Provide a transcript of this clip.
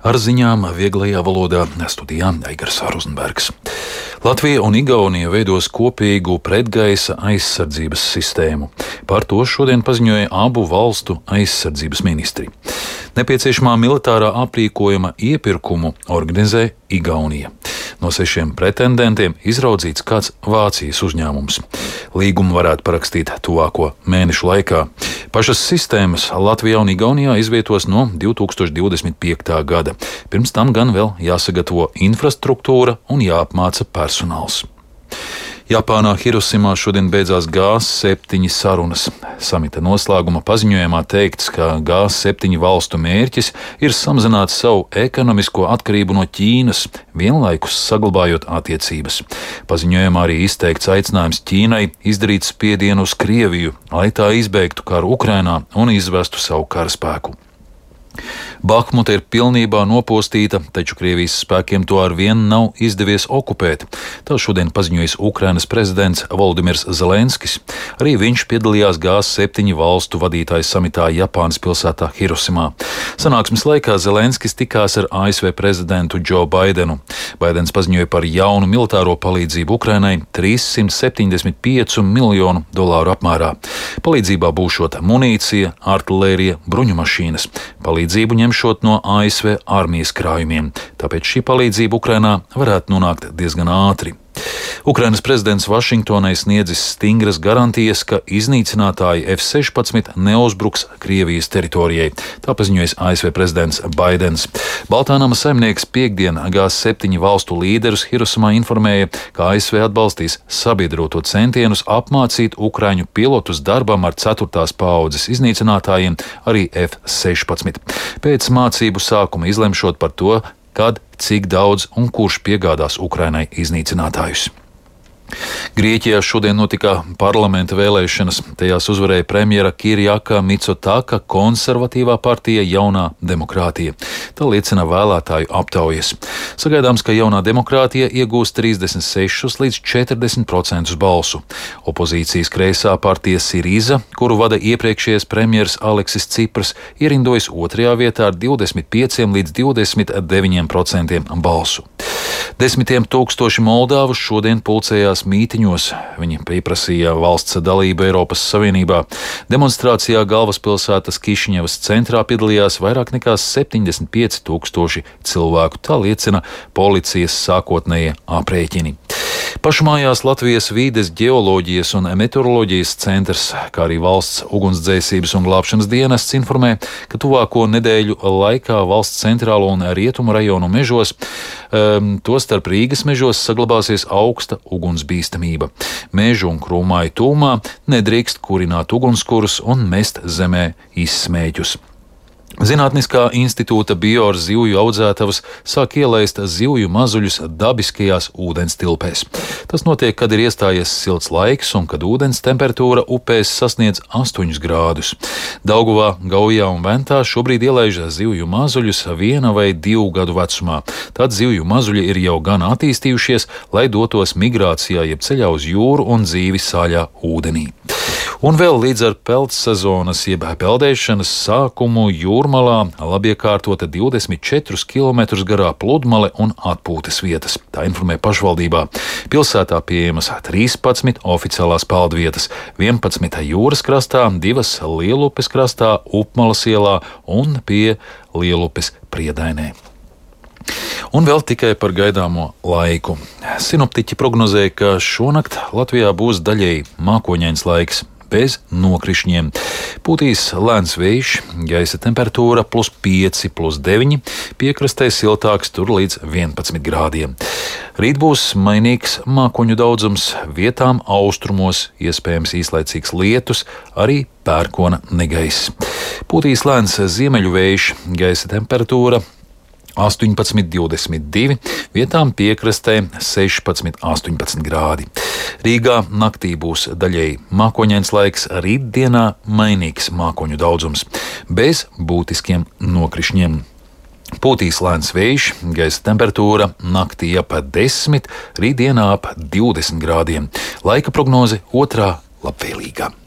Ar ziņām vieglajā valodā studijā Eigars Rozenbergs. Latvija un Igaunija veidos kopīgu pretgaisa aizsardzības sistēmu. Par to šodien paziņoja abu valstu aizsardzības ministri. Nepieciešamā militārā aprīkojuma iepirkumu organizē Igaunija. No 6 pretendentiem izraudzīts kāds Vācijas uzņēmums. Līgumu varētu parakstīt tuvāko mēnešu laikā. Pašas sistēmas Latvijā un Igaunijā izvietos no 2025. gada. Pirms tam gan vēl jāsagatavo infrastruktūra un jāapmāca personāls. Japānā Hirosimā šodien beidzās G7 sarunas. Samita noslēguma paziņojumā teikts, ka G7 valstu mērķis ir samazināt savu ekonomisko atkarību no Ķīnas, vienlaikus saglabājot attiecības. Paziņojumā arī izteikts aicinājums Ķīnai izdarīt spiedienu uz Krieviju, lai tā izbeigtu karu Ukrainā un izvestu savu karaspēku. Bahmuta ir pilnībā nopostīta, taču Krievijas spēkiem to arvien nav izdevies okupēt. Tā šodien paziņojis Ukrainas prezidents Volodimirs Zelenskis. Arī viņš piedalījās G7 valstu vadītāju samitā Japānas pilsētā Hirosimā. Sanāksmes laikā Zelenskis tikās ar ASV prezidentu Džo Baidenu. Baidens paziņoja par jaunu militāro palīdzību Ukrainai $375 miljonu apmērā. Palīdzībā būšot munīcija, artilērija, bruņumašīnas. Palīdzību ņemšot no ASV armijas krājumiem, tāpēc šī palīdzība Ukrainā varētu nonākt diezgan ātri. Ukrainas prezidents Vašingtonai sniedzis stingras garantijas, ka iznīcinātāji F-16 neuzbruks Krievijas teritorijai, tā paziņojis ASV prezidents Baidens. Baltānama saimnieks piekdien G7 valstu līderus Hirosimā informēja, ka ASV atbalstīs sabiedroto centienus apmācīt ukraiņu pilotus darbam ar 4. paaudzes iznīcinātājiem, arī F-16. Pēc mācību sākuma izlemšot par to, kad, cik daudz un kurš piegādās Ukrainai iznīcinātājus. Grieķijā šodien notika parlamenta vēlēšanas. Tajās uzvarēja premjera Kirjaka Mitsotaka konservatīvā partija Jaunā demokrātija. Tā liecina vēlētāju aptaujas. Sagaidāms, ka Jaunā demokrātija iegūs 36 līdz 40% balsu. Opozīcijas kreisā partija Siriza, kuru vada iepriekšējais premjers Aleksis Cipras, ierindojas 2. vietā ar 25 līdz 29% balsu. Desmitiem tūkstoši Moldāvu šodien pulcējās mītiņos. Viņi pieprasīja valsts dalību Eiropas Savienībā. Demonstrācijā galvaspilsētas Kišiņevas centrā piedalījās vairāk nekā 75 000 cilvēku. Tā liecina policijas sākotnējie aprēķini. Pašmājās Latvijas vīdes ģeoloģijas un meteoroloģijas centrs, kā arī valsts ugunsdzēsības un glābšanas dienests informē, ka tuvāko nedēļu laikā valsts centrālo un rietumu rajonu mežos, tostarp Rīgas mežos, saglabāsies augsta ugunsbīstamība. Mežu un krūmāju tūmā nedrīkst kurināt ugunskurus un mest zemē izsmēķus. Zinātniskā institūta Bioar zivju audzētavas sāk ielaist zivju mazuļus dabiskajās ūdenstilpēs. Tas notiek, kad ir iestājies silts laiks un kad ūdens temperatūra upēs sasniedz 8 grādus. Daugavā, Gaujā un Ventā šobrīd ielaiž zivju mazuļus 1 vai 2 gadu vecumā. Tad zivju mazuļi ir jau gan attīstījušies, lai dotos migrācijā jeb ceļā uz jūru un dzīvi sāļā ūdenī. Un vēl līdz ar peltsezonas jeb peldēšanas sākumu Jūrmalā labiekārtota 24 km garā pludmale un atpūtas vietas. Tā informē pašvaldībā. Pilsētā pieejamas 13 oficiālās peldvietas, 11 jūras krastā, 2 Lielupes krastā, Upmalas ielā un pie Lielupes Priedainē. Un vēl tikai par gaidāmo laiku. Sinoptiķi prognozēja, ka šonakt Latvijā būs daļēji mākoņains laiks, bez nokrišņiem. Pūtīs lēns vējš, gaisa temperatūra +5, +9, piekrastē siltāks tur līdz 11 grādiem. Rīt būs mainīgs mākoņu daudzums, vietām austrumos iespējams īslaicīgs lietus, arī pērkona negaiss. Pūtīs lēns ziemeļu vējš, gaisa temperatūra 18–22, vietām piekrastē 16–18 grādi. Rīgā naktī būs daļēji mākoņains laiks, rītdienā mainīgs mākoņu daudzums, bez būtiskiem nokrišņiem. Pūtīs lēns vējš, gaisa temperatūra naktī ap 10, rītdienā ap 20 grādiem. Laika prognoze otrā labvēlīgā.